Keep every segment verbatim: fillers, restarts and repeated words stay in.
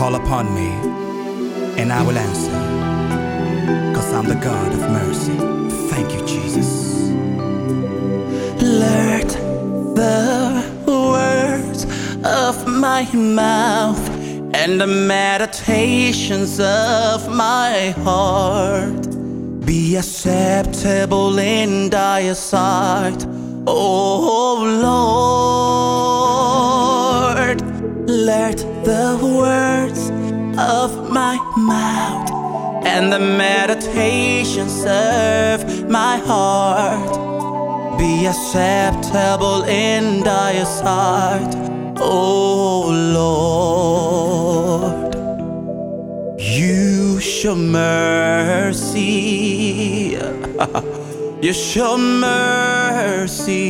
Call upon me, and I will answer, 'cause I'm the God of mercy. Thank you, Jesus. Let the words of my mouth and the meditations of my heart be acceptable in thy sight, oh Lord. Let the words of my mouth and the meditations of my heart be acceptable in thy sight, oh Lord. You show mercy, you show mercy,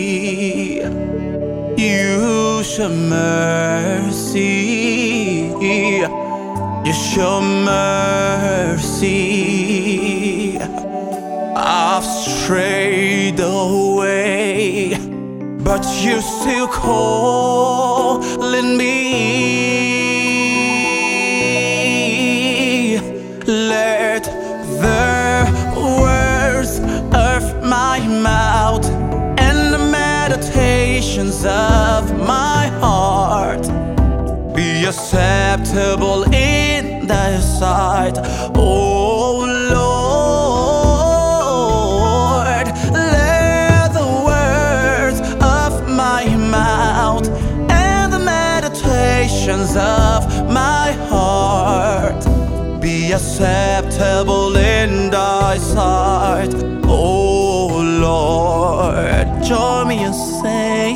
you show mercy, you show mercy. I've strayed away, but you're still calling me. Let the words of my mouth and the meditations of my heart be acceptable in thy sight, oh Lord. Let the words of my mouth and the meditations of my heart be acceptable in thy sight, oh Lord. Join me and say,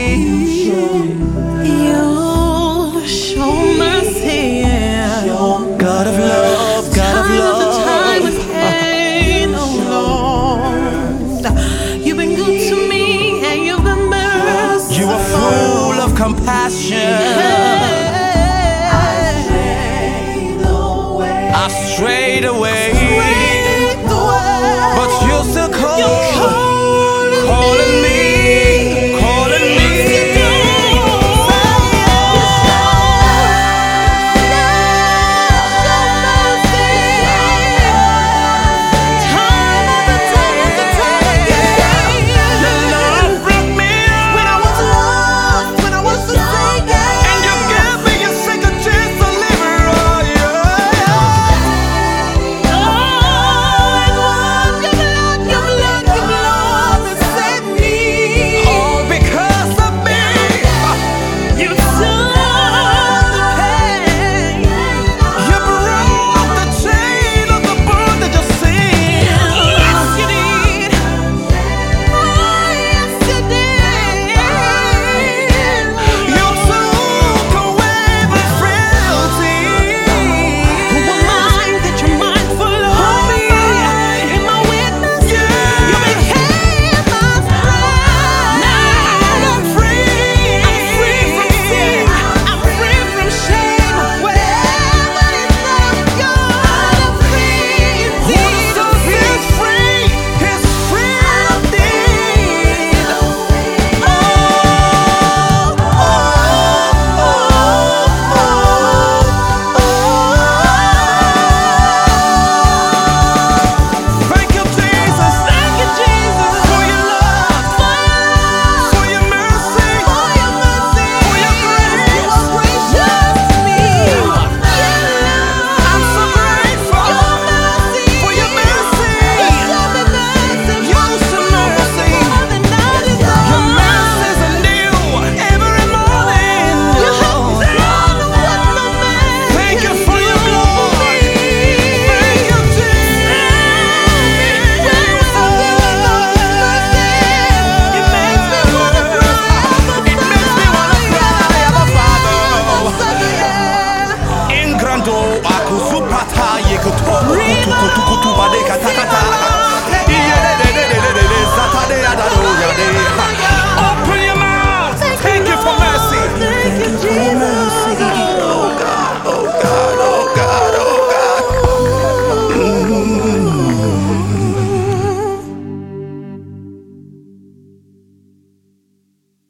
you show mercy, yeah. God of love, God of love. The time of pain, oh Lord. You've been good to me and you've been merciful. You are full of compassion.